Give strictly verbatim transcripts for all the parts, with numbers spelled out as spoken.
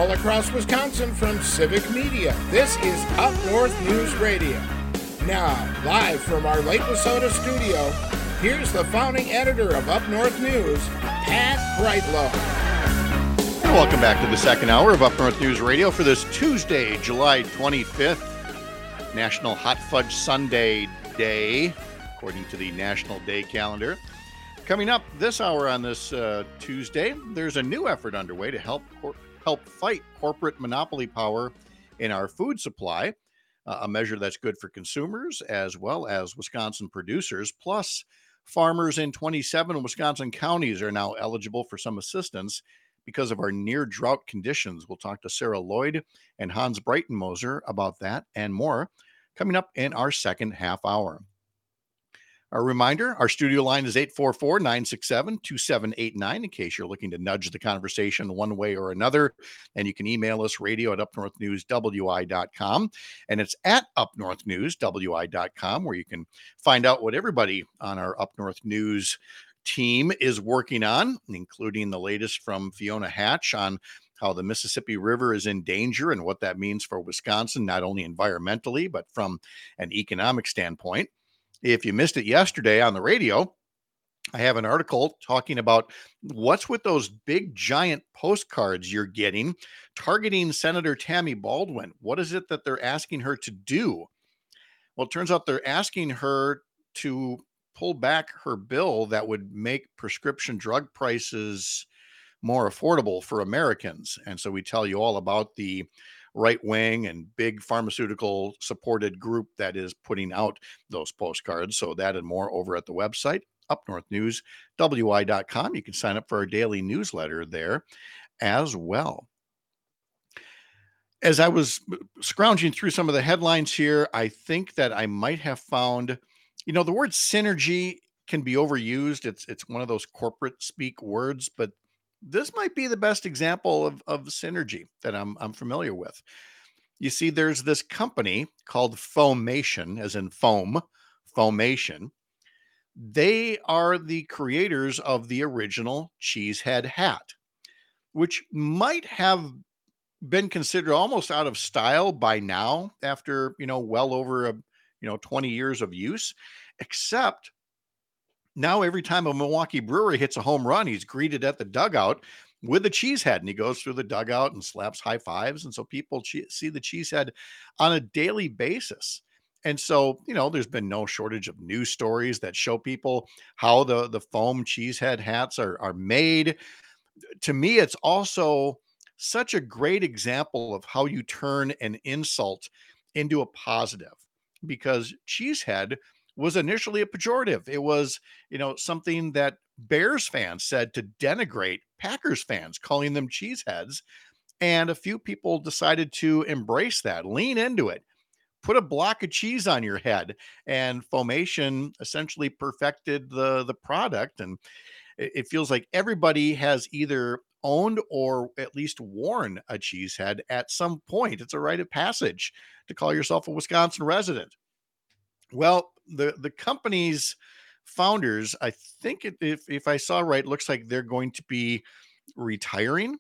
all across Wisconsin from Civic Media. This is Up North News Radio. Now, live from our Lake Wissota studio, here's the founding editor of Up North News, Pat Brightlow. And welcome back to the second hour of Up North News Radio for this Tuesday, July twenty-fifth, National Hot Fudge Sundae Day, according to the National Day calendar. Coming up this hour on this uh, Tuesday, there's a new effort underway to help cor- help fight corporate monopoly power in our food supply, uh, a measure that's good for consumers as well as Wisconsin producers. Plus, farmers in twenty-seven Wisconsin counties are now eligible for some assistance because of our near drought conditions. We'll talk to Sarah Lloyd and Hans Breitenmoser about that and more coming up in our second half hour. A reminder, our studio line is eight four four, nine six seven, two seven eight nine in case you're looking to nudge the conversation one way or another. And you can email us radio at up north news w i dot com. And it's at up north news w i dot com where you can find out what everybody on our Up North News team is working on, including the latest from Fiona Hatch on how the Mississippi River is in danger and what that means for Wisconsin, not only environmentally, but from an economic standpoint. If you missed it yesterday on the radio, I have an article talking about what's with those big giant postcards you're getting targeting Senator Tammy Baldwin. What is it that they're asking her to do? Well, it turns out they're asking her to pull back her bill that would make prescription drug prices more affordable for Americans. And so we tell you all about the right wing and big pharmaceutical supported group that is putting out those postcards. So that and more over at the website, up north news w i dot com. You can sign up for our daily newsletter there as well. As I was scrounging through some of the headlines here, I think that I might have found, you know, the word synergy can be overused. It's it's one of those corporate speak words, but this might be the best example of, of synergy that I'm, I'm familiar with. You see, there's this company called Foamation, as in foam, Foamation. They are the creators of the original Cheesehead hat, which might have been considered almost out of style by now after, you know, well over, a, you know, twenty years of use, except now, every time a Milwaukee brewery hits a home run, he's greeted at the dugout with a cheese head, and he goes through the dugout and slaps high fives. And so people che- see the cheese head on a daily basis. And so, you know, there's been no shortage of news stories that show people how the, the foam cheese head hats are, are made. To me, it's also such a great example of how you turn an insult into a positive, because cheesehead was initially a pejorative. It was, you know, something that Bears fans said to denigrate Packers fans, calling them cheeseheads. And a few people decided to embrace that, lean into it, put a block of cheese on your head, and Foamation essentially perfected the, the product. And it, it feels like everybody has either owned or at least worn a cheesehead at some point. It's a rite of passage to call yourself a Wisconsin resident. Well, the, the company's founders, I think it, if, if I saw right, looks like they're going to be retiring.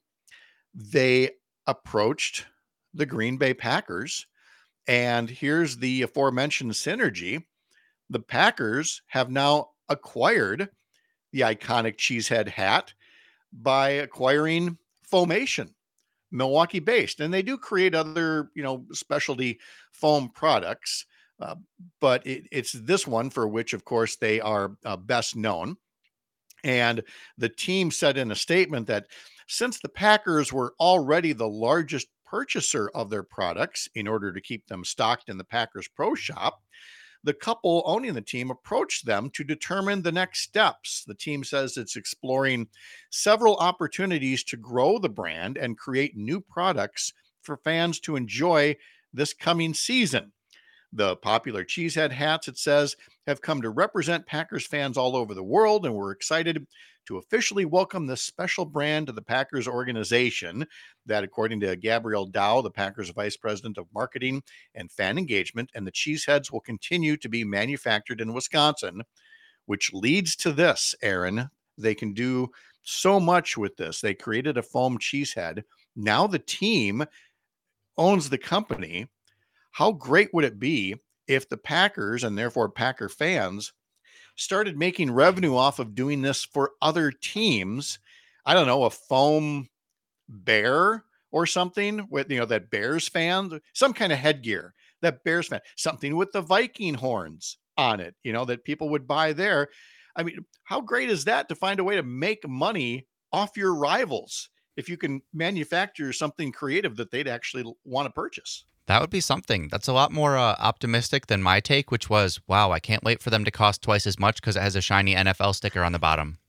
They approached the Green Bay Packers, and here's the aforementioned synergy. The Packers have now acquired the iconic cheesehead hat by acquiring Foamation, Milwaukee based. And they do create other, you know, specialty foam products. Uh, but it, it's this one for which, of course, they are uh, best known. And the team said in a statement that since the Packers were already the largest purchaser of their products in order to keep them stocked in the Packers Pro Shop, the couple owning the team approached them to determine the next steps. The team says it's exploring several opportunities to grow the brand and create new products for fans to enjoy this coming season. The popular cheesehead hats, it says, have come to represent Packers fans all over the world, and we're excited to officially welcome this special brand to the Packers organization. That, according to Gabrielle Dow, the Packers Vice President of Marketing and Fan Engagement, and the cheeseheads will continue to be manufactured in Wisconsin, which leads to this, Aaron. They can do so much with this. They created a foam cheesehead Now the team owns the company. How great would it be if the Packers, and therefore Packer fans, started making revenue off of doing this for other teams? I don't know, a foam bear or something with, you know, that Bears fan, some kind of headgear, that Bears fan, something with the Viking horns on it, you know, that people would buy there. I mean, how great is that to find a way to make money off your rivals if you can manufacture something creative that they'd actually want to purchase? That would be something. That's a lot more uh, optimistic than my take, which was, wow, I can't wait for them to cost twice as much because it has a shiny N F L sticker on the bottom.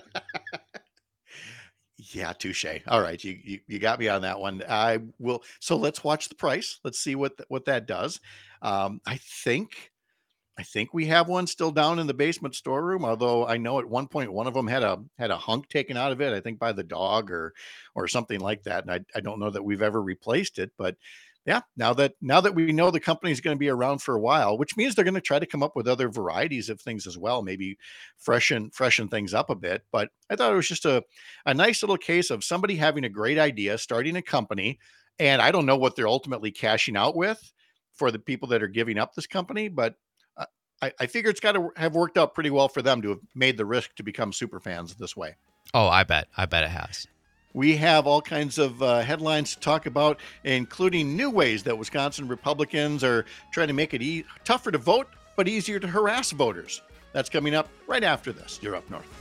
Yeah, touche. All right, you, you you got me on that one. I will. So let's watch the price. Let's see what th- what that does. Um, I think I think we have one still down in the basement storeroom. Although I know at one point one of them had a had a hunk taken out of it. I think by the dog or or something like that. And I I don't know that we've ever replaced it, but. Yeah, now that now that we know the company is going to be around for a while, which means they're going to try to come up with other varieties of things as well, maybe freshen freshen things up a bit. But I thought it was just a a nice little case of somebody having a great idea, starting a company, and I don't know what they're ultimately cashing out with for the people that are giving up this company, but uh, I, I figure it's got to have worked out pretty well for them to have made the risk to become super fans this way. Oh, I bet. I bet it has. We have all kinds of uh, headlines to talk about, including new ways that Wisconsin Republicans are trying to make it e- tougher to vote, but easier to harass voters. That's coming up right after this. You're Up North.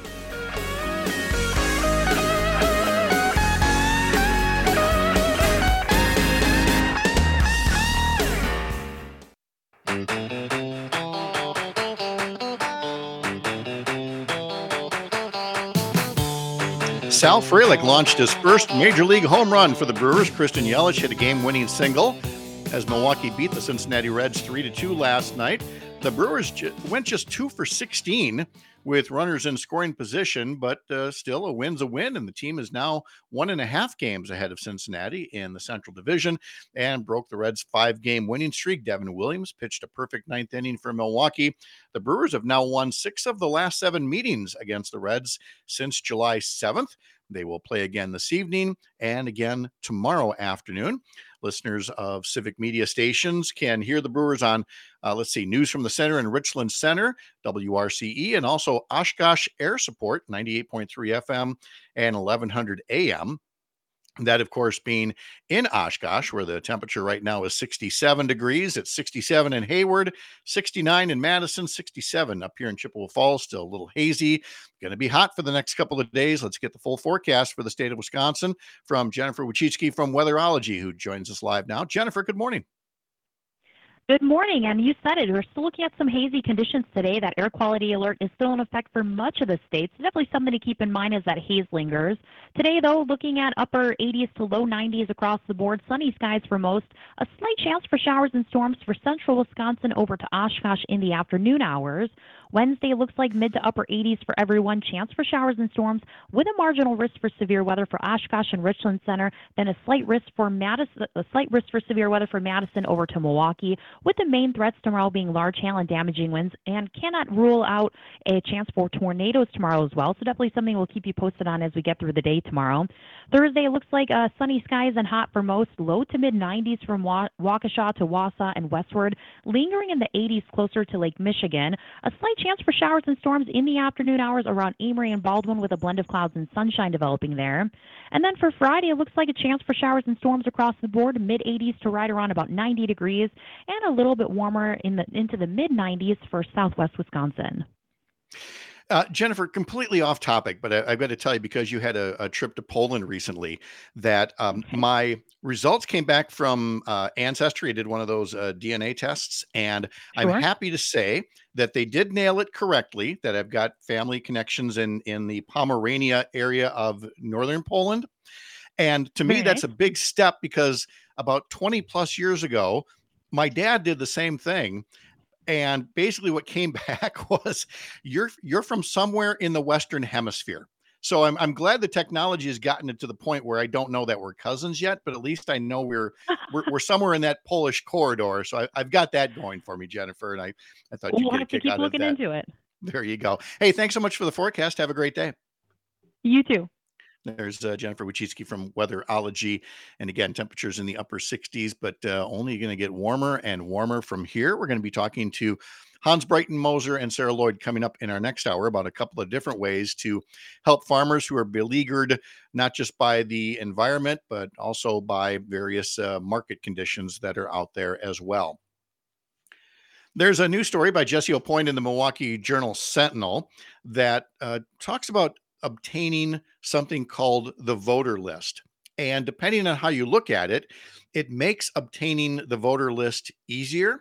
Sal Frelick launched his first Major League home run for the Brewers. Christian Yelich hit a game-winning single as Milwaukee beat the Cincinnati Reds three to two last night. The Brewers ju- went just two for sixteen with runners in scoring position, but uh, still a win's a win, and the team is now one and a half games ahead of Cincinnati in the Central Division and broke the Reds' five-game winning streak. Devin Williams pitched a perfect ninth inning for Milwaukee. The Brewers have now won six of the last seven meetings against the Reds since July seventh. They will play again this evening and again tomorrow afternoon. Listeners of Civic Media stations can hear the Brewers on, uh, let's see, News from the Center and Richland Center, W R C E, and also Oshkosh Air Support, ninety-eight point three F M and eleven hundred A M. That, of course, being in Oshkosh, where the temperature right now is sixty-seven degrees. It's sixty-seven in Hayward, sixty-nine in Madison, sixty-seven up here in Chippewa Falls. Still a little hazy. Going to be hot for the next couple of days. Let's get the full forecast for the state of Wisconsin from Jennifer Wachitsky from Weatherology, who joins us live now. Jennifer, good morning. Good morning, and you said it. We're still looking at some hazy conditions today. That air quality alert is still in effect for much of the state. So definitely something to keep in mind as that haze lingers. Today, though, looking at upper eighties to low nineties across the board. Sunny skies for most. A slight chance for showers and storms for central Wisconsin over to Oshkosh in the afternoon hours. Wednesday looks like mid to upper eighties for everyone. Chance for showers and storms with a marginal risk for severe weather for Oshkosh and Richland Center. Then a slight risk for Madison, a slight risk for severe weather for Madison over to Milwaukee, with the main threats tomorrow being large hail and damaging winds, and cannot rule out a chance for tornadoes tomorrow as well. So definitely something we'll keep you posted on as we get through the day tomorrow. Thursday looks like uh, sunny skies and hot for most. Low to mid nineties from Wa- Waukesha to Wausau and westward. Lingering in the eighties closer to Lake Michigan. A slight chance for showers and storms in the afternoon hours around Amory and Baldwin, with a blend of clouds and sunshine developing there. And then for Friday, it looks like a chance for showers and storms across the board. mid eighties to right around about ninety degrees, and a little bit warmer in the into the mid nineties for southwest Wisconsin. Uh, Jennifer, completely off topic, but I, I've got to tell you, because you had a, a trip to Poland recently, that um, Okay. my results came back from uh, Ancestry. I did one of those uh, D N A tests, and I'm Sure. happy to say that they did nail it correctly, that I've got family connections in, in the Pomerania area of northern Poland. And to me, Very that's nice. a big step, because about twenty plus years ago, my dad did the same thing. And basically what came back was you're you're from somewhere in the Western Hemisphere. So I'm I'm glad the technology has gotten it to the point where I don't know that we're cousins yet, but at least I know we're we're, we're somewhere in that Polish corridor. So I, I've got that going for me, Jennifer. And I, I thought you'd We'll get a have to kick keep out of looking that. into it. There you go. Hey, thanks so much for the forecast. Have a great day. You too. There's uh, Jennifer Wachitsky from Weatherology. And again, temperatures in the upper sixties, but uh, only going to get warmer and warmer from here. We're going to be talking to Hans Breitenmoser and Sarah Lloyd coming up in our next hour about a couple of different ways to help farmers who are beleaguered, not just by the environment, but also by various uh, market conditions that are out there as well. There's a new story by Jesse Aupoint in the Milwaukee Journal Sentinel that uh, talks about obtaining something called the voter list. And depending on how you look at it, it makes obtaining the voter list easier,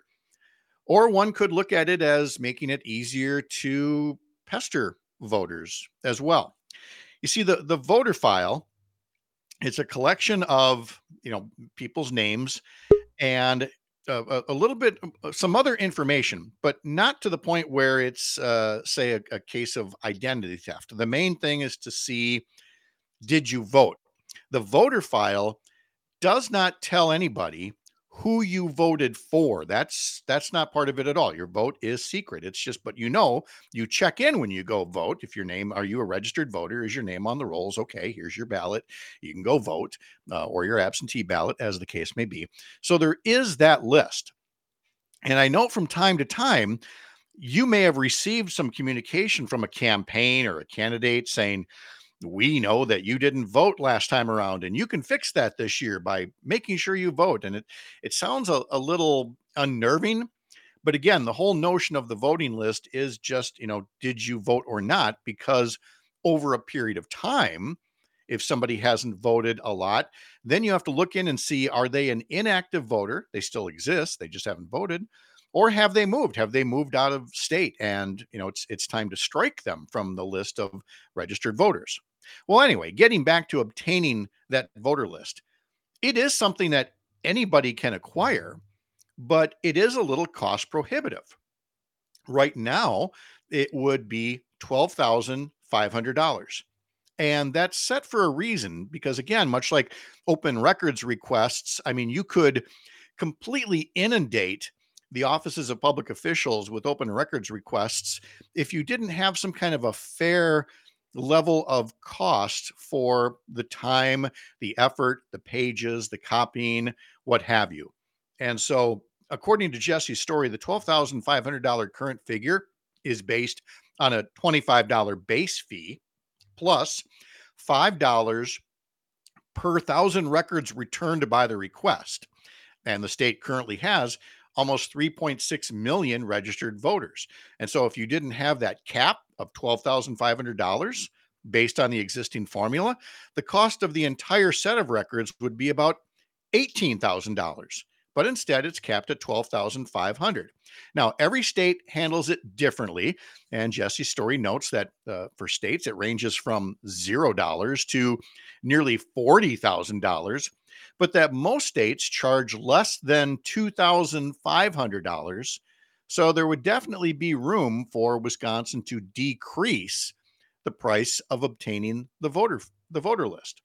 or one could look at it as making it easier to pester voters as well. You see, the, the voter file, it's a collection of, you know, people's names and a, a little bit, some other information, but not to the point where it's, uh, say, a, a case of identity theft. The main thing is to see, did you vote? The voter file does not tell anybody who you voted for. That's that's not part of it at all. Your vote is secret. It's just, but you know, you check in when you go vote. If your name, are you a registered voter? Is your name on the rolls? Okay, here's your ballot. You can go vote, uh, or your absentee ballot, as the case may be. So there is that list. And I know from time to time, you may have received some communication from a campaign or a candidate saying, we know that you didn't vote last time around, and you can fix that this year by making sure you vote. And it, it sounds a, a little unnerving, but again, the whole notion of the voting list is just, you know, did you vote or not? Because over a period of time, if somebody hasn't voted a lot, then you have to look in and see, are they an inactive voter? They still exist, they just haven't voted. Or have they moved? Have they moved out of state? And, you know, it's it's time to strike them from the list of registered voters. Well, anyway, getting back to obtaining that voter list, it is something that anybody can acquire, but it is a little cost prohibitive. Right now, it would be twelve thousand five hundred dollars. And that's set for a reason, because again, much like open records requests, I mean, you could completely inundate the offices of public officials with open records requests if you didn't have some kind of a fair level of cost for the time, the effort, the pages, the copying, what have you. And so, according to Jesse's story, the twelve thousand five hundred dollars current figure is based on a twenty-five dollars base fee plus five dollars per thousand records returned by the request. And the state currently has almost three point six million registered voters. And so if you didn't have that cap of twelve thousand five hundred dollars based on the existing formula, the cost of the entire set of records would be about eighteen thousand dollars. But instead, it's capped at twelve thousand five hundred dollars. Now, every state handles it differently. And Jesse's story notes that uh, for states, it ranges from zero dollars to nearly forty thousand dollars. But that most states charge less than two thousand five hundred dollars. So there would definitely be room for Wisconsin to decrease the price of obtaining the voter, the voter list.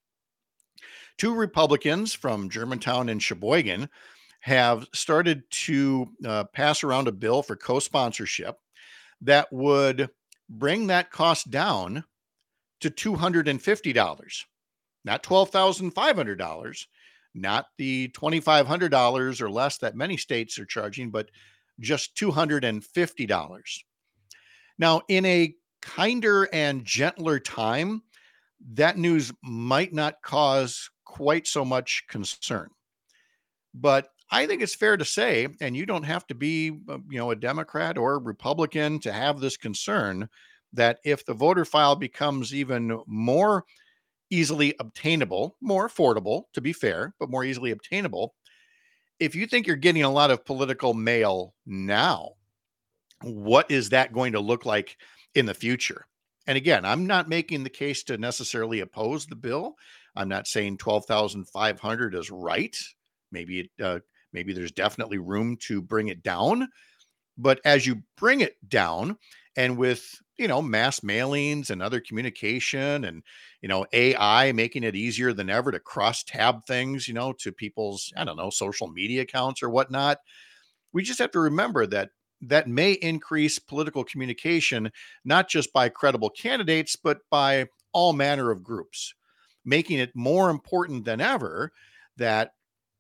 Two Republicans from Germantown and Sheboygan have started to uh, pass around a bill for co-sponsorship that would bring that cost down to two hundred fifty dollars, not twelve thousand five hundred dollars. Not the twenty-five hundred dollars or less that many states are charging, but just two hundred fifty dollars. Now, in a kinder and gentler time, that news might not cause quite so much concern. But I think it's fair to say, and you don't have to be, you know, a Democrat or a Republican to have this concern, that if the voter file becomes even more easily obtainable, more affordable, to be fair, but more easily obtainable, if you think you're getting a lot of political mail now, what is that going to look like in the future? And again, I'm not making the case to necessarily oppose the bill. I'm not saying twelve thousand five hundred is right. Maybe it, uh, maybe there's definitely room to bring it down. But as you bring it down, and with, you know, mass mailings and other communication and, you know, A I making it easier than ever to cross tab things, you know, to people's, I don't know, social media accounts or whatnot, we just have to remember that that may increase political communication, not just by credible candidates, but by all manner of groups. making it more important than ever that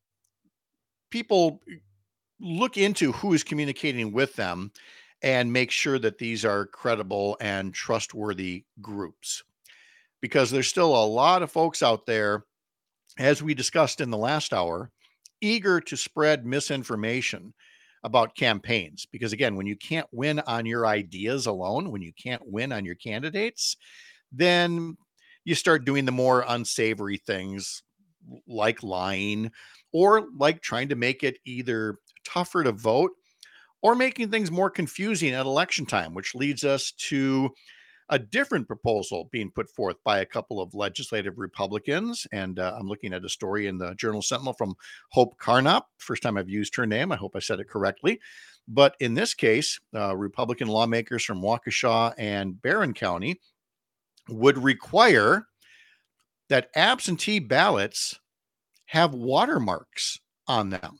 people look into who is communicating with them and make sure that these are credible and trustworthy groups. Because there's still a lot of folks out there, as we discussed in the last hour, eager to spread misinformation about campaigns. Because again, when you can't win on your ideas alone, when you can't win on your candidates, then you start doing the more unsavory things like lying or like trying to make it either tougher to vote or making things more confusing at election time, which leads us to a different proposal being put forth by a couple of legislative Republicans. And uh, I'm looking at a story in the Journal Sentinel from Hope Carnop. First time I've used her name. I hope I said it correctly. But in this case, uh, Republican lawmakers from Waukesha and Barron County would require that absentee ballots have watermarks on them,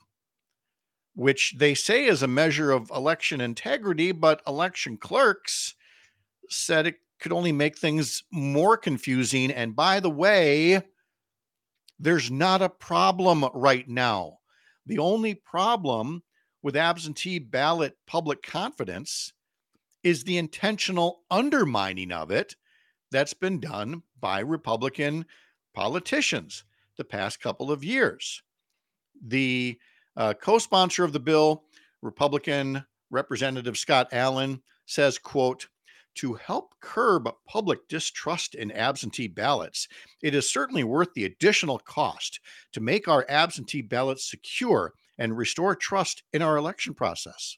which they say is a measure of election integrity, but election clerks said it could only make things more confusing. And by the way, there's not a problem right now. The only problem with absentee ballot public confidence is the intentional undermining of it that's been done by Republican politicians the past couple of years. The uh, co-sponsor of the bill, Republican Representative Scott Allen, says, quote, "To help curb public distrust in absentee ballots, it is certainly worth the additional cost to make our absentee ballots secure and restore trust in our election process."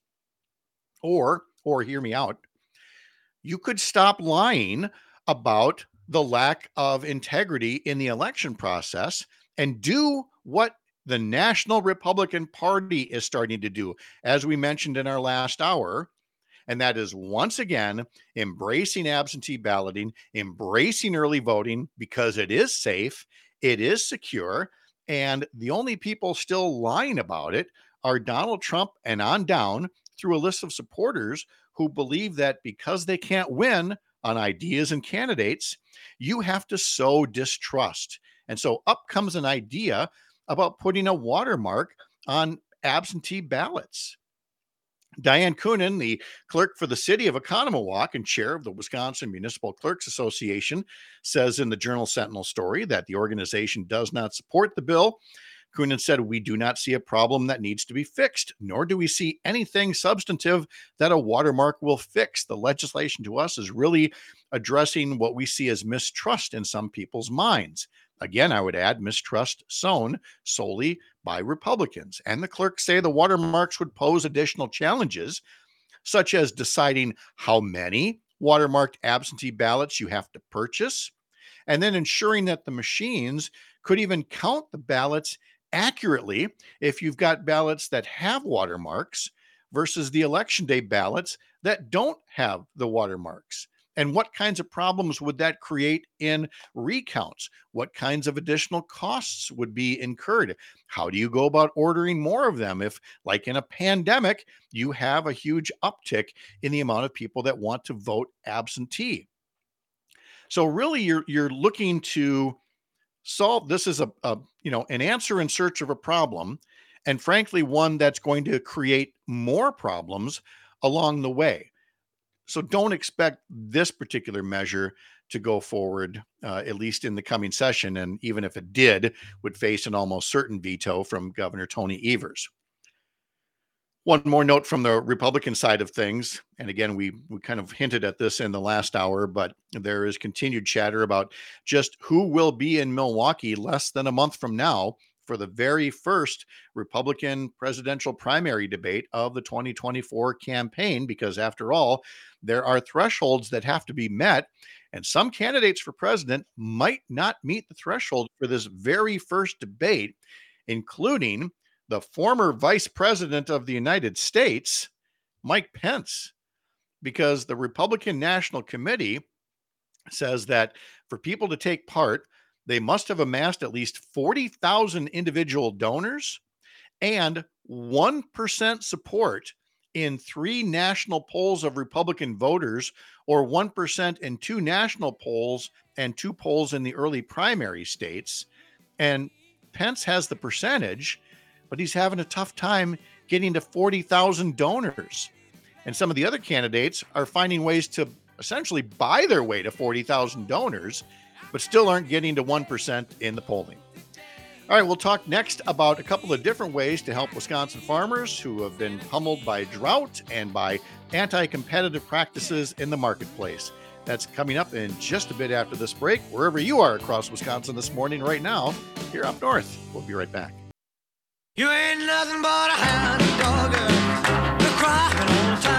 Or, or hear me out, you could stop lying about the lack of integrity in the election process and do what the National Republican Party is starting to do, as we mentioned in our last hour. And that is once again embracing absentee balloting, embracing early voting because it is safe, it is secure, and the only people still lying about it are Donald Trump and on down through a list of supporters who believe that because they can't win on ideas and candidates, you have to sow distrust. And so up comes an idea about putting a watermark on absentee ballots. Diane Coonan, the clerk for the city of Oconomowoc and chair of the Wisconsin Municipal Clerks Association, says in the Journal Sentinel story that the organization does not support the bill. Coonan said, "We do not see a problem that needs to be fixed, nor do we see anything substantive that a watermark will fix. The legislation to us is really addressing what we see as mistrust in some people's minds." Again, I would add mistrust sown solely by Republicans. And the clerks say the watermarks would pose additional challenges, such as deciding how many watermarked absentee ballots you have to purchase, and then ensuring that the machines could even count the ballots accurately if you've got ballots that have watermarks versus the election day ballots that don't have the watermarks. And what kinds of problems would that create in recounts? What kinds of additional costs would be incurred? How do you go about ordering more of them if, like in a pandemic, you have a huge uptick in the amount of people that want to vote absentee? So really, you're you're looking to solve this is a, a you know an answer in search of a problem, and frankly, one that's going to create more problems along the way. So don't expect this particular measure to go forward, uh, at least in the coming session. And even if it did, would face an almost certain veto from Governor Tony Evers. One more note from the Republican side of things. And again, we, we kind of hinted at this in the last hour, but there is continued chatter about just who will be in Milwaukee less than a month from now for the very first Republican presidential primary debate of the twenty twenty-four campaign, because after all, there are thresholds that have to be met, and some candidates for president might not meet the threshold for this very first debate, including the former vice president of the United States, Mike Pence, because the Republican National Committee says that for people to take part, they must have amassed at least forty thousand individual donors and one percent support in three national polls of Republican voters, or one percent in two national polls and two polls in the early primary states. And Pence has the percentage, but he's having a tough time getting to forty thousand donors. And some of the other candidates are finding ways to essentially buy their way to forty thousand donors, but still aren't getting to one percent in the polling. All right, we'll talk next about a couple of different ways to help Wisconsin farmers who have been pummeled by drought and by anti-competitive practices in the marketplace. That's coming up in just a bit after this break, wherever you are across Wisconsin this morning right now, here up north. We'll be right back. You ain't nothing but a hound dog, you're crying all the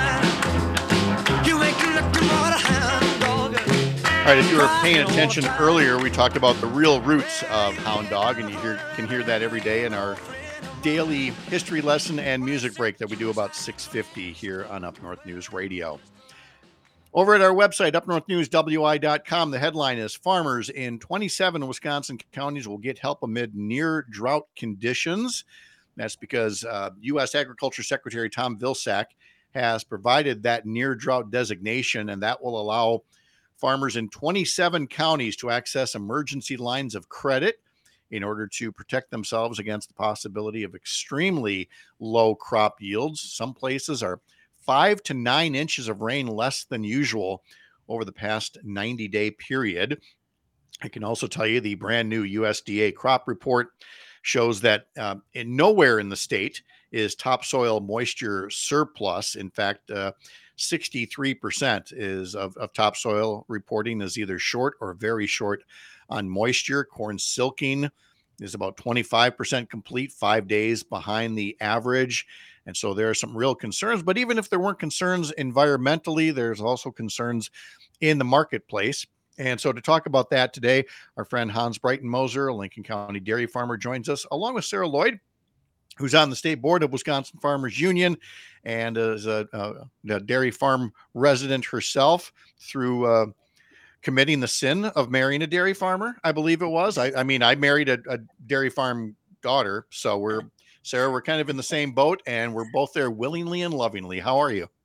time. You ain't nothing but a hound dog. All right, if you were paying attention earlier, we talked about the real roots of hound dog, and you hear, can hear that every day in our daily history lesson and music break that we do about six fifty here on Up North News Radio. Over at our website, up north news w i dot com, the headline is Farmers in twenty-seven Wisconsin counties will get help amid near drought conditions. That's because uh, U S Agriculture Secretary Tom Vilsack has provided that near drought designation, and that will allow farmers in twenty-seven counties to access emergency lines of credit in order to protect themselves against the possibility of extremely low crop yields. Some places are five to nine inches of rain less than usual over the past ninety day period. I can also tell you the brand new U S D A crop report shows that uh, in nowhere in the state is topsoil moisture surplus. In fact, uh, sixty-three percent is of, of topsoil reporting is either short or very short on moisture. Corn silking is about twenty-five percent complete, five days behind the average. And so there are some real concerns, but even if there weren't concerns environmentally, there's also concerns in the marketplace. And so to talk about that today, our friend Hans Breitenmoser, a Lincoln County dairy farmer, joins us, along with Sarah Lloyd, who's on the state board of Wisconsin Farmers Union and is a, a, a dairy farm resident herself through uh, committing the sin of marrying a dairy farmer, I believe it was. I, I mean, I married a, a dairy farm daughter, so we're Sarah, we're kind of in the same boat, and we're both there willingly and lovingly. How are you?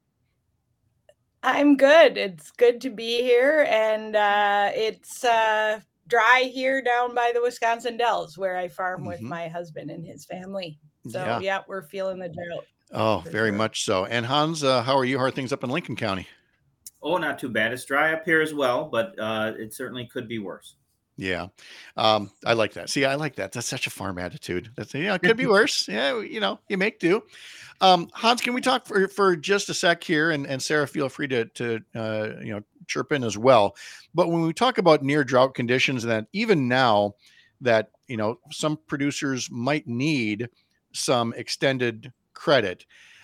I'm good. It's good to be here, and uh, it's uh, dry here down by the Wisconsin Dells, where I farm mm-hmm. with my husband and his family. So, yeah, yeah we're feeling the drought. Oh, very sure. much so. And Hans, uh, how are you? How are things up in Lincoln County? Oh, not too bad. It's dry up here as well, but uh, it certainly could be worse. Yeah. Um, I like that. See, I like that. That's such a farm attitude. That's, yeah, it could be worse. Yeah. You know, you make do. Um, Hans, can we talk for, for just a sec here? And, and Sarah, feel free to, to, uh, you know, chirp in as well. But when we talk about near drought conditions, that even now that, you know, some producers might need some extended credit,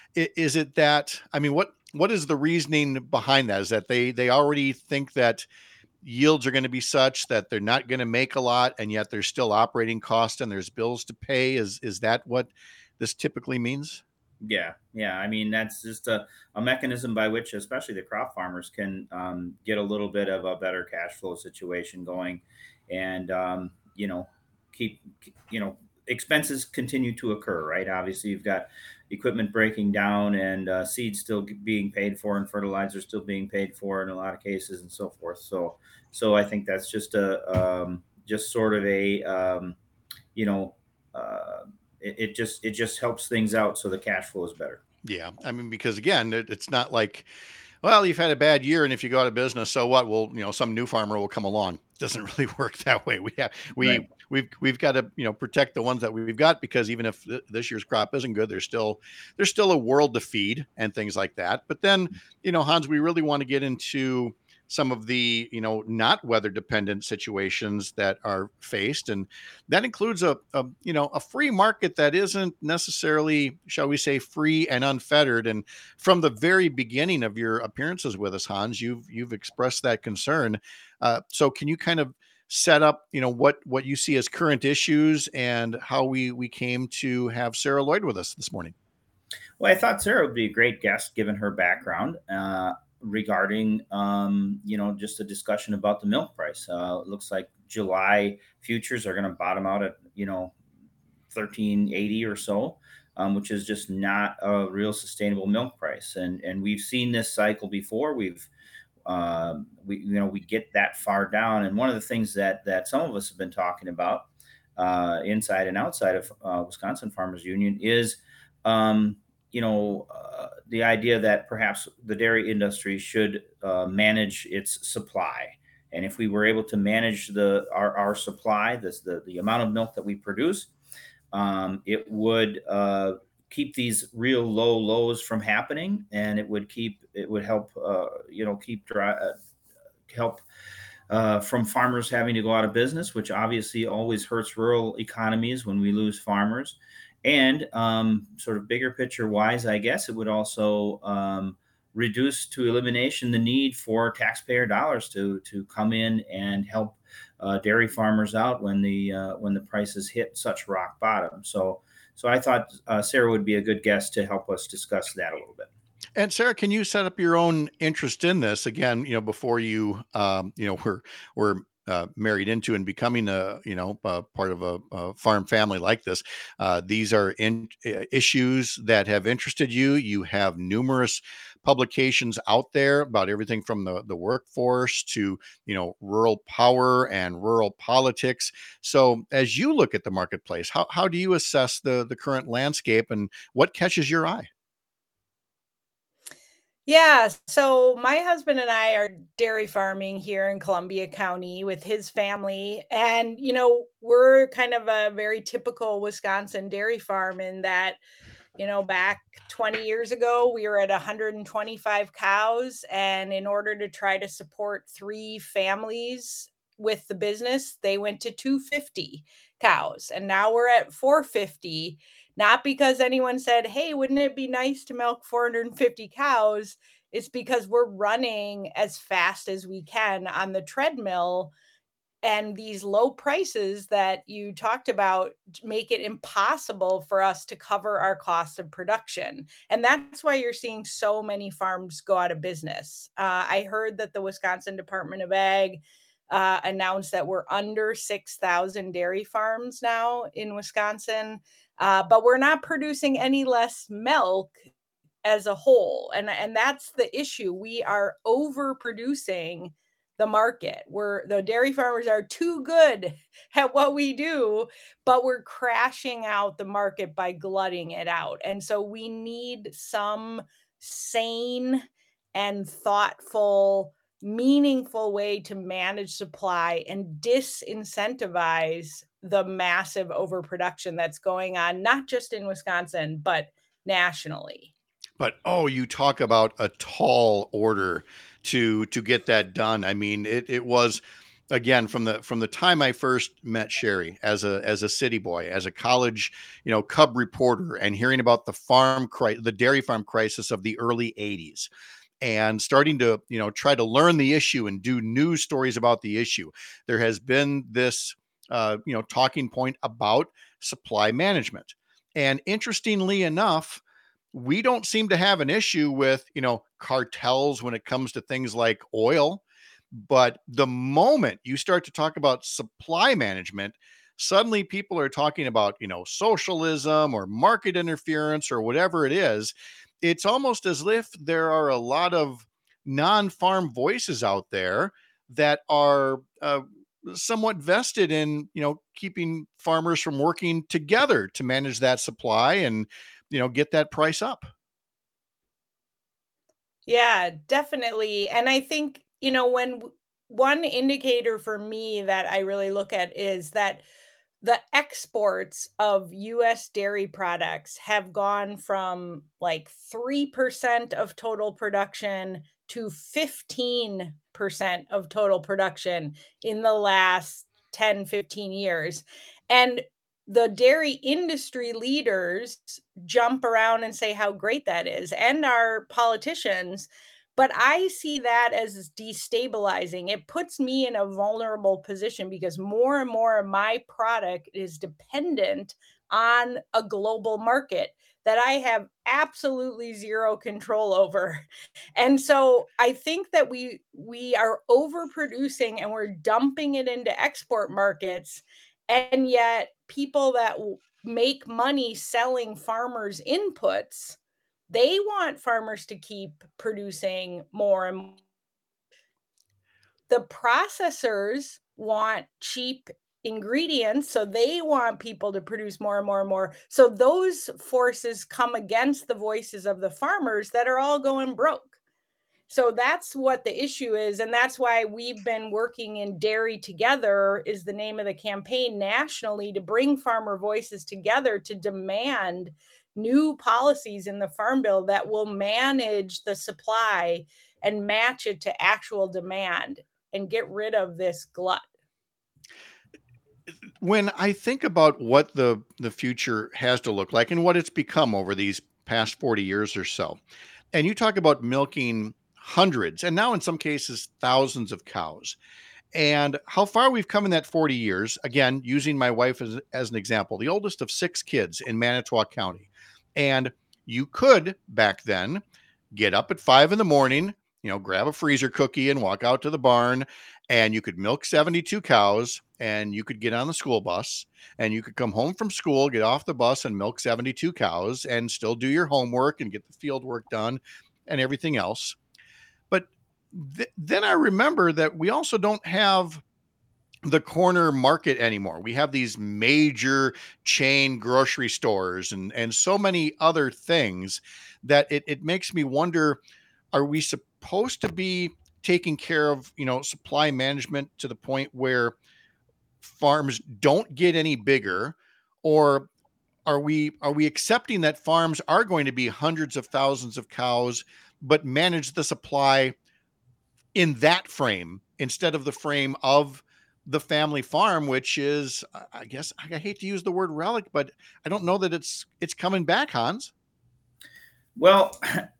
is it that, I mean, what, what is the reasoning behind that? Is that they, they already think that yields are going to be such that they're not going to make a lot, and yet there's still operating costs and there's bills to pay? Is is that what this typically means? Yeah, yeah. I mean, that's just a, a mechanism by which, especially the crop farmers, can um, get a little bit of a better cash flow situation going, and um, you know, keep you know expenses continue to occur. Right. Obviously, you've got equipment breaking down and uh, seeds still being paid for and fertilizer still being paid for in a lot of cases and so forth. So, so I think that's just a, um, just sort of a, um, you know, uh, it, it just, it just helps things out. So the cash flow is better. Yeah. I mean, because again, it, it's not like, well, you've had a bad year, and if you go out of business, so what? Well, you know, some new farmer will come along. It doesn't really work that way. We have, we, right. we've, we've got to, you know, protect the ones that we've got, because even if th- this year's crop isn't good, there's still, there's still a world to feed and things like that. But then, you know, Hans, we really want to get into some of the, you know, not weather dependent situations that are faced. And that includes a, a, you know, a free market that isn't necessarily, shall we say, free and unfettered. And from the very beginning of your appearances with us, Hans, you've, you've expressed that concern. Uh, so can you kind of set up, you know, what, what you see as current issues and how we, we came to have Sarah Lloyd with us this morning? Well, I thought Sarah would be a great guest given her background. Uh, regarding, um, you know, just a discussion about the milk price. Uh, it looks like July futures are going to bottom out at, you know, thirteen eighty or so. um, which is just not a real sustainable milk price. And and we've seen this cycle before. We've um, we you know we get that far down. And one of the things that that some of us have been talking about uh, inside and outside of uh, Wisconsin Farmers Union is um, you know uh, the idea that perhaps the dairy industry should uh, manage its supply. And if we were able to manage the our, our supply, this the, the amount of milk that we produce, um, it would uh, keep these real low lows from happening, and it would keep it would help uh, you know keep dry, uh, help uh, from farmers having to go out of business, which obviously always hurts rural economies when we lose farmers. And um, sort of bigger picture wise, I guess it would also um, reduce to elimination the need for taxpayer dollars to to come in and help uh, dairy farmers out when the uh, when the prices hit such rock bottom. So so I thought uh, Sarah would be a good guest to help us discuss that a little bit. And Sarah, can you set up your own interest in this again? You know, before you, um, you know, were were uh, married into and becoming a, you know, uh, part of a, a farm family like this. Uh, these are in, uh, issues that have interested you. You have numerous publications out there about everything from the the workforce to, you know, rural power and rural politics. So, as you look at the marketplace, how how do you assess the the current landscape and what catches your eye? Yeah, so my husband and I are dairy farming here in Columbia County with his family. And, you know, we're kind of a very typical Wisconsin dairy farm in that, you know, back twenty years ago, we were at one hundred twenty-five cows. And in order to try to support three families with the business, they went to two hundred fifty cows. And now we're at four hundred fifty, not because anyone said, hey, wouldn't it be nice to milk four hundred fifty cows? It's because we're running as fast as we can on the treadmill, and these low prices that you talked about make it impossible for us to cover our cost of production. And that's why you're seeing so many farms go out of business. Uh, I heard that the Wisconsin Department of Ag uh, announced that we're under six thousand dairy farms now in Wisconsin, uh, but we're not producing any less milk as a whole. And, and that's the issue. We are overproducing the market. We're the dairy farmers are too good at what we do, but we're crashing out the market by glutting it out. And so we need some sane and thoughtful, meaningful way to manage supply and disincentivize the massive overproduction that's going on, not just in Wisconsin, but nationally. But oh, you talk about a tall order to to get that done. I mean, it it was again from the from the time I first met Sherry as a as a city boy, as a college, you know, cub reporter, and hearing about the farm cri- the dairy farm crisis of the early eighties, and starting to, you know, try to learn the issue and do news stories about the issue. There has been this uh, you know, talking point about supply management. And interestingly enough, we don't seem to have an issue with, you know, cartels when it comes to things like oil. But the moment you start to talk about supply management, suddenly people are talking about, you know, socialism or market interference or whatever it is. It's almost as if there are a lot of non-farm voices out there that are uh, somewhat vested in, you know, keeping farmers from working together to manage that supply and, you know, get that price up. Yeah, definitely. And I think, you know, when one indicator for me that I really look at is that the exports of U S dairy products have gone from like three percent of total production to fifteen percent of total production in the last ten, fifteen years. And the dairy industry leaders jump around and say how great that is, and our politicians. But I see that as destabilizing. It puts me in a vulnerable position because more and more of my product is dependent on a global market that I have absolutely zero control over. And so I think that we we are overproducing and we're dumping it into export markets. And yet people that make money selling farmers inputs. They want farmers to keep producing more and more. The processors want cheap ingredients, so they want people to produce more and more and more. So those forces come against the voices of the farmers that are all going broke. So that's what the issue is. And that's why we've been working in Dairy Together is the name of the campaign nationally to bring farmer voices together to demand new policies in the Farm Bill that will manage the supply and match it to actual demand and get rid of this glut. When I think about what the, the future has to look like and what it's become over these past forty years or so, and you talk about milking hundreds and now in some cases thousands of cows, and how far we've come in that forty years, again, using my wife as, as an example, the oldest of six kids in Manitowoc County. And you could back then get up at five in the morning, you know, grab a freezer cookie and walk out to the barn, and you could milk seventy-two cows, and you could get on the school bus, and you could come home from school, get off the bus and milk seventy-two cows and still do your homework and get the field work done and everything else. But th- then I remember that we also don't have the corner market anymore. We have these major chain grocery stores and, and so many other things that it, it makes me wonder, are we supposed to be taking care of, you know, supply management to the point where farms don't get any bigger? Or are we, are we accepting that farms are going to be hundreds of thousands of cows, but manage the supply in that frame instead of the frame of the family farm, which is, I guess, I hate to use the word relic, but I don't know that it's, it's coming back, Hans. Well,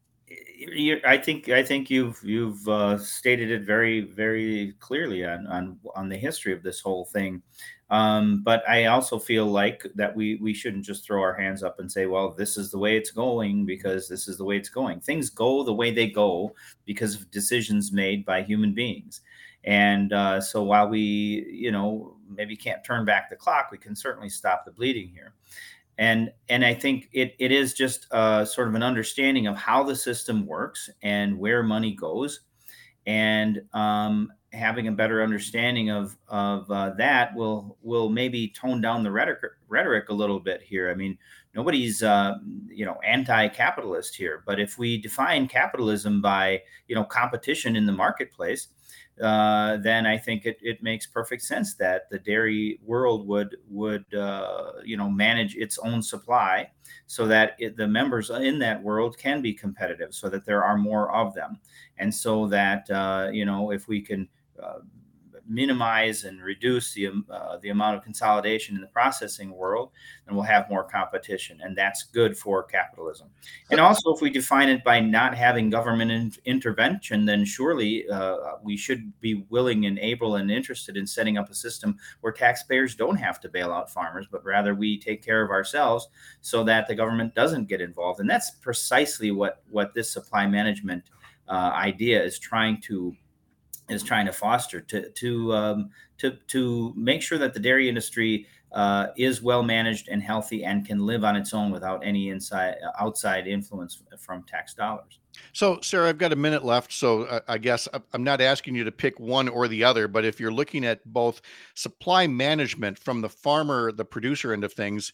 you, I think I think you've you've uh, stated it very very clearly on on on the history of this whole thing. Um, but I also feel like that we we shouldn't just throw our hands up and say, well, this is the way it's going because this is the way it's going. Things go the way they go because of decisions made by human beings. And uh, so while we, you know, maybe can't turn back the clock, we can certainly stop the bleeding here. And and I think it it is just uh, sort of an understanding of how the system works and where money goes, and um, having a better understanding of of uh, that will will maybe tone down the rhetoric rhetoric a little bit here. I mean, nobody's uh, you know anti-capitalist here, but if we define capitalism by you know competition in the marketplace, uh, then I think it, it makes perfect sense that the dairy world would would uh, you know manage its own supply so that it, the members in that world can be competitive, so that there are more of them, and so that uh, you know if we can uh, minimize and reduce the uh, the amount of consolidation in the processing world, then we'll have more competition, and that's good for capitalism. And also, if we define it by not having government in- intervention, then surely uh, we should be willing and able and interested in setting up a system where taxpayers don't have to bail out farmers, but rather we take care of ourselves so that the government doesn't get involved. And that's precisely what what this supply management uh, idea is trying to is trying to foster to to um, to to make sure that the dairy industry uh, is well managed and healthy and can live on its own without any inside outside influence from tax dollars. So, Sarah, I've got a minute left. So uh, I guess I- I'm not asking you to pick one or the other, but if you're looking at both supply management from the farmer, the producer end of things,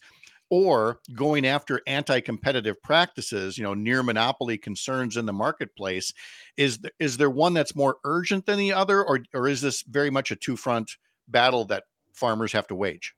or going after anti-competitive practices, you know, near monopoly concerns in the marketplace, is th- is there one that's more urgent than the other, or or is this very much a two-front battle that farmers have to wage?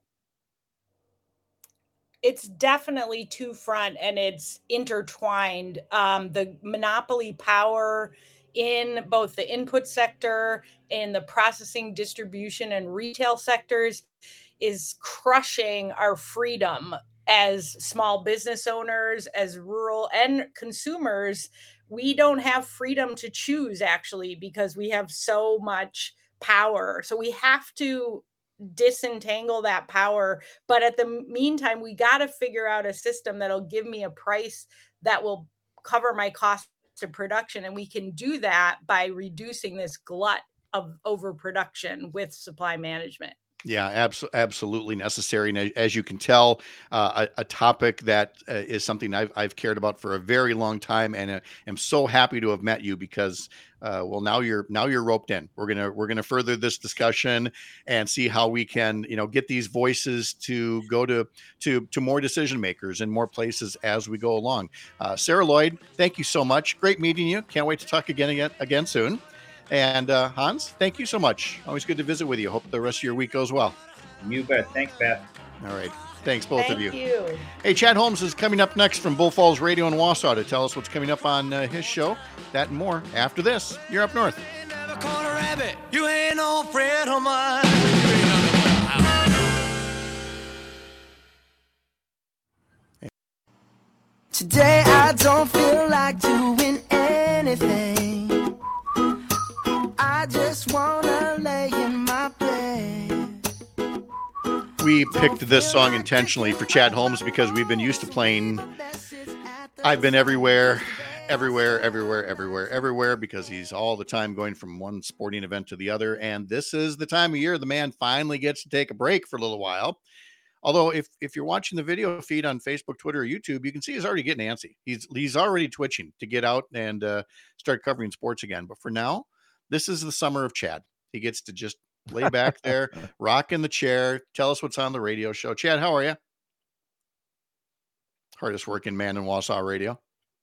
It's definitely two front and it's intertwined. Um, the monopoly power in both the input sector and the processing, distribution, and retail sectors is crushing our freedom as small business owners, as rural and consumers. We don't have freedom to choose actually because we have so much power. So we have to disentangle that power. But at the meantime, we got to figure out a system that'll give me a price that will cover my cost of production. And we can do that by reducing this glut of overproduction with supply management. Yeah, abso- absolutely necessary. And a- as you can tell, uh, a, a topic that uh, is something I've, I've cared about for a very long time, and uh, am so happy to have met you because, uh, well, now you're now you're roped in. We're gonna we're gonna further this discussion and see how we can, you know, get these voices to go to to to more decision makers in more places as we go along. Uh, Sarah Lloyd, thank you so much. Great meeting you. Can't wait to talk again again again soon. And uh, Hans, thank you so much. Always good to visit with you. Hope the rest of your week goes well. You bet. Thanks, Pat. All right. Thanks, both Thank of you. you. Hey, Chad Holmes is coming up next from Bull Falls Radio in Wausau to tell us what's coming up on uh, his show. That and more after this. You're Up North. You ain't never caught a rabbit. You ain't no friend of mine. You ain't nothing but a hound. Today I don't feel like doing anything. I just wanna lay in my bed. We picked this song intentionally for Chad Holmes because we've been used to playing I've Been Everywhere, Everywhere, Everywhere, Everywhere, Everywhere, because he's all the time going from one sporting event to the other. And this is the time of year the man finally gets to take a break for a little while. Although if if you're watching the video feed on Facebook, Twitter, or YouTube, you can see he's already getting antsy. He's he's already twitching to get out and uh, start covering sports again. But for now, this is the summer of Chad. He gets to just lay back there, rock in the chair, tell us what's on the radio show. Chad, how are you? Hardest working man in Wausau radio.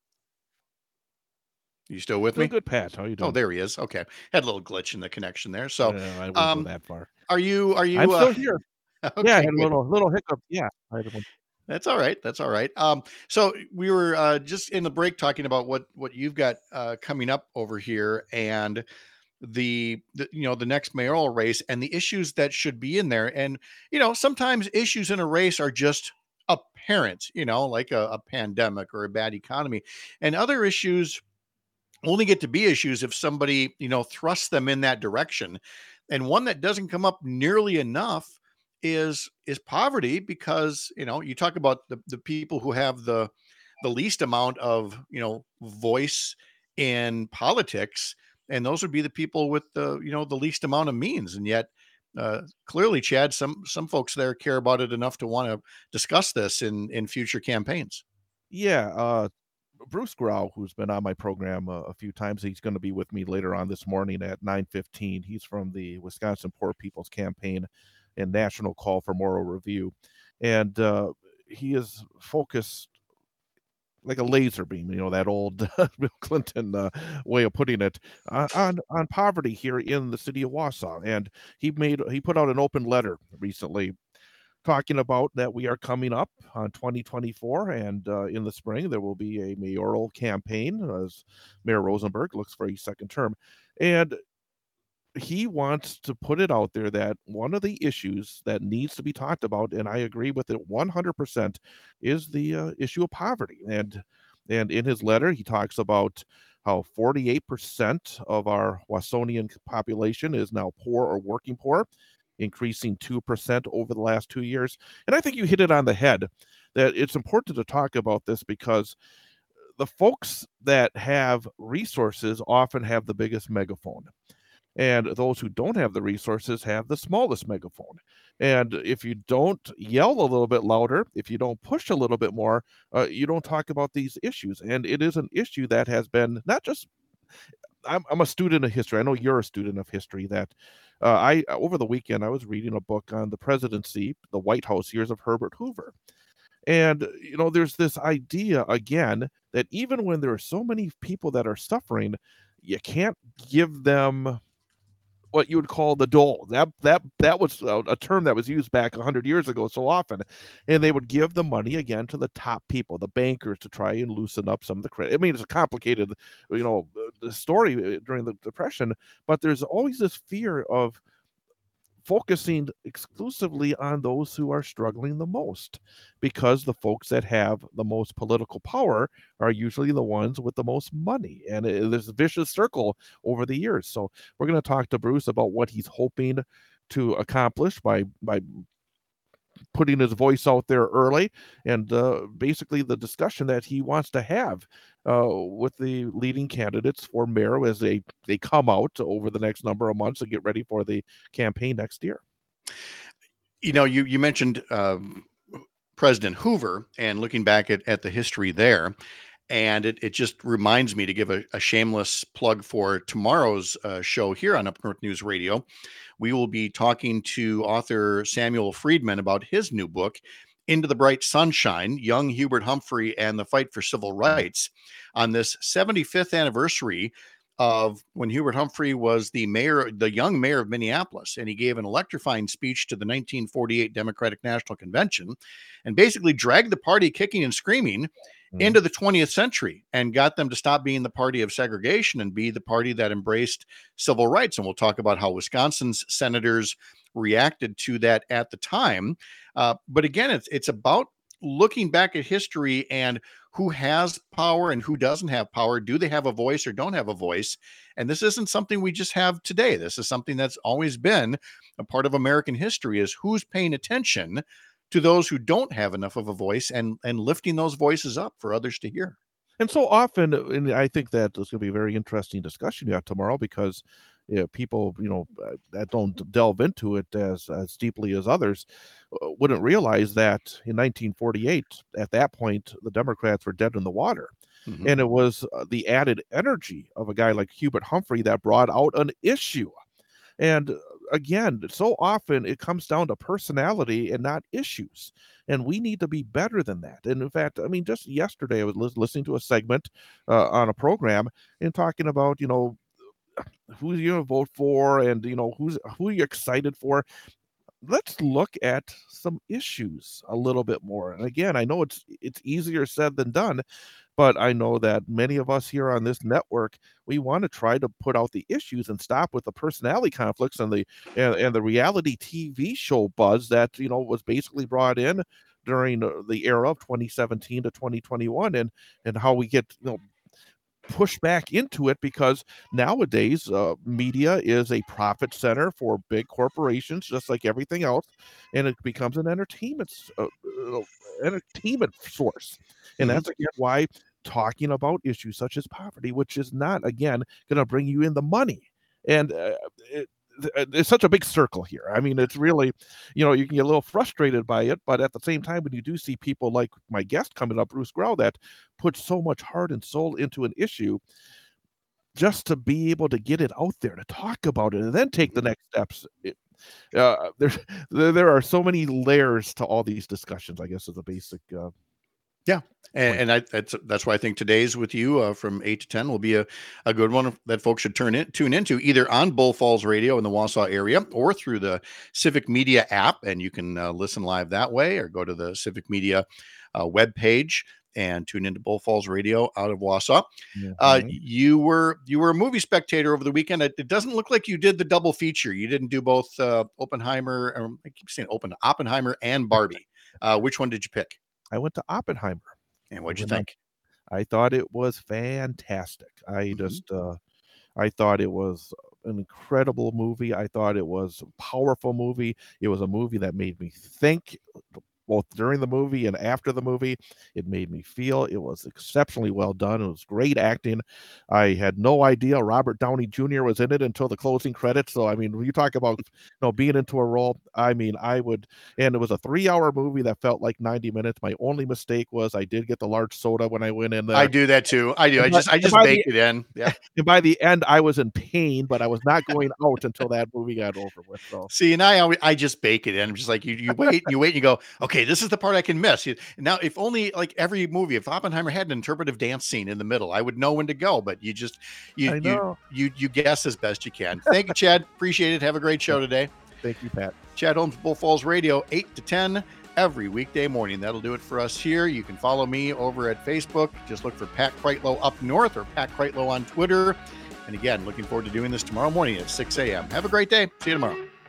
You still with Doing me? good, Pat. How are you doing? Oh, there he is. Okay, had a little glitch in the connection there. So, No, I wouldn't um, go that far. are you? Are you? I'm uh, still here. okay, Yeah, I had a good. little little hiccup. Yeah, I had one. That's all right. That's all right. Um, so we were uh, just in the break talking about what what you've got uh, coming up over here, and the, the you know the next mayoral race and the issues that should be in there. And you know sometimes issues in a race are just apparent. You know, like a, a pandemic or a bad economy, and other issues only get to be issues if somebody you know thrusts them in that direction. And one that doesn't come up nearly enough is is poverty, because you know you talk about the, the people who have the the least amount of you know voice in politics, and those would be the people with the you know the least amount of means. And yet uh clearly, Chad, some some folks there care about it enough to want to discuss this in in future campaigns. Yeah, uh, Bruce Grau, who's been on my program uh, a few times, he's going to be with me later on this morning at nine fifteen. He's from the Wisconsin Poor People's Campaign and National Call for Moral Review, and uh, he is focused like a laser beam, you know, that old Bill Clinton uh, way of putting it, uh, on on poverty here in the city of Wausau. And he made he put out an open letter recently talking about that we are coming up on twenty twenty-four, and uh, in the spring there will be a mayoral campaign as Mayor Rosenberg looks for a second term. And he wants to put it out there that one of the issues that needs to be talked about, and I agree with it one hundred percent, is the uh, issue of poverty. And and in his letter, he talks about how forty-eight percent of our Wausonian population is now poor or working poor, increasing two percent over the last two years. And I think you hit it on the head that it's important to talk about this because the folks that have resources often have the biggest megaphone. And those who don't have the resources have the smallest megaphone. And if you don't yell a little bit louder, if you don't push a little bit more, uh, you don't talk about these issues. And it is an issue that has been not just, I'm, I'm a student of history. I know you're a student of history. That uh, I, over the weekend, I was reading a book on the presidency, the White House years of Herbert Hoover. And, you know, there's this idea, again, that even when there are so many people that are suffering, you can't give them what you would call the dole. That that that was a, a term that was used back one hundred years ago so often. And they would give the money again to the top people, the bankers, to try and loosen up some of the credit. I mean, it's a complicated, you know, the story during the Depression, but there's always this fear of focusing exclusively on those who are struggling the most, because the folks that have the most political power are usually the ones with the most money. And it, there's a vicious circle over the years. So we're going to talk to Bruce about what he's hoping to accomplish by by putting his voice out there early, and uh, basically the discussion that he wants to have uh, with the leading candidates for mayor as they, they come out over the next number of months and get ready for the campaign next year. You know, you, you mentioned um, President Hoover and looking back at, at the history there. And it, it just reminds me to give a, a shameless plug for tomorrow's uh, show here on Up North News Radio. We will be talking to author Samuel Friedman about his new book, Into the Bright Sunshine, Young Hubert Humphrey and the Fight for Civil Rights, on this seventy-fifth anniversary of when Hubert Humphrey was the mayor, the young mayor of Minneapolis. And he gave an electrifying speech to the nineteen forty-eight Democratic National Convention and basically dragged the party kicking and screaming mm-hmm. into the twentieth century and got them to stop being the party of segregation and be the party that embraced civil rights. And we'll talk about how Wisconsin's senators reacted to that at the time. Uh, but again, it's it's about looking back at history and who has power and who doesn't have power. Do they have a voice or don't have a voice? And this isn't something we just have today. This is something that's always been a part of American history, is who's paying attention to those who don't have enough of a voice and, and lifting those voices up for others to hear. And so often, and I think that there's going to be a very interesting discussion you have tomorrow, because you know, people, you know, that don't delve into it as, as deeply as others uh, wouldn't realize that in nineteen forty-eight, at that point, the Democrats were dead in the water. Mm-hmm. And it was uh, the added energy of a guy like Hubert Humphrey that brought out an issue. And again, so often it comes down to personality and not issues. And we need to be better than that. And in fact, I mean, just yesterday, I was listening to a segment uh, on a program and talking about, you know, who you're going to vote for and, you know, who's who you're excited for. Let's look at some issues a little bit more. And again, I know it's it's easier said than done, but I know that many of us here on this network, we want to try to put out the issues and stop with the personality conflicts and the and, and the reality T V show buzz that, you know, was basically brought in during the era of twenty seventeen to twenty twenty-one, and and how we get, you know, push back into it, because nowadays uh, media is a profit center for big corporations, just like everything else, and it becomes an entertainment uh, entertainment source. And mm-hmm. that's again why talking about issues such as poverty, which is not again going to bring you in the money, and uh, it, it's such a big circle here. I mean, it's really, you know, you can get a little frustrated by it, but at the same time, when you do see people like my guest coming up, Bruce Grau, that put so much heart and soul into an issue, just to be able to get it out there, to talk about it, and then take the next steps. It, uh, there, there are so many layers to all these discussions, I guess, is a basic uh, Yeah. And, and I, that's that's why I think today's with you uh, from eight to ten will be a, a good one that folks should turn in, tune into either on Bull Falls Radio in the Wausau area or through the Civic Media app. And you can uh, listen live that way, or go to the Civic Media uh, webpage and tune into Bull Falls Radio out of Wausau. Mm-hmm. Uh, you were you were a movie spectator over the weekend. It, it doesn't look like you did the double feature. You didn't do both uh, Oppenheimer, or I keep saying Open Oppenheimer and Barbie. Uh, which one did you pick? I went to Oppenheimer. And what'd you think? I thought it was fantastic. I mm-hmm. just, uh, I thought it was an incredible movie. I thought it was a powerful movie. It was a movie that made me think, both during the movie and after the movie. It made me feel. It was exceptionally well done. It was great acting. I had no idea Robert Downey Junior was in it until the closing credits. So, I mean, when you talk about, you know, being into a role, I mean, I would, and it was a three hour movie that felt like ninety minutes. My only mistake was I did get the large soda when I went in there. I do that too. I do. I just, I just baked it in. Yeah. And by the end, I was in pain, but I was not going out until that movie got over with. So. See, and I always, I just bake it in. I'm just like, you, you wait, you wait, and you go, okay, this is the part I can miss. Now, if only like every movie, if Oppenheimer had an interpretive dance scene in the middle, I would know when to go. But you just you you, you you guess as best you can. Thank you, Chad. Appreciate it. Have a great show today. Thank you, Pat. Chad Holmes, Bull Falls Radio, eight to ten every weekday morning. That'll do it for us here. You can follow me over at Facebook. Just look for Pat Kreitlow Up North, or Pat Kreitlow on Twitter. And again, looking forward to doing this tomorrow morning at six a.m. Have a great day. See you tomorrow.